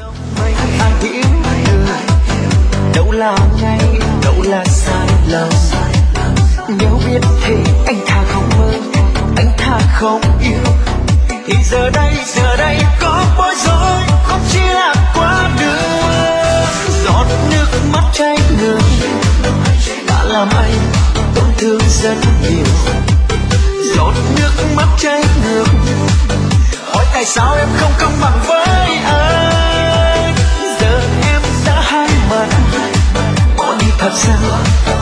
Ai hiểu được đâu là ngay đâu là sai lầm. Nếu biết thì anh thà không mơ, anh thà không yêu. Thì giờ đây có bối rối, không chỉ là quá đường. Giọt nước mắt cháy người đã làm anh tổn thương rất nhiều. Giọt nước mắt cháy ngược, hỏi tại sao em không công bằng với anh. Giờ em đã hai mặt bỏ đi thật sao,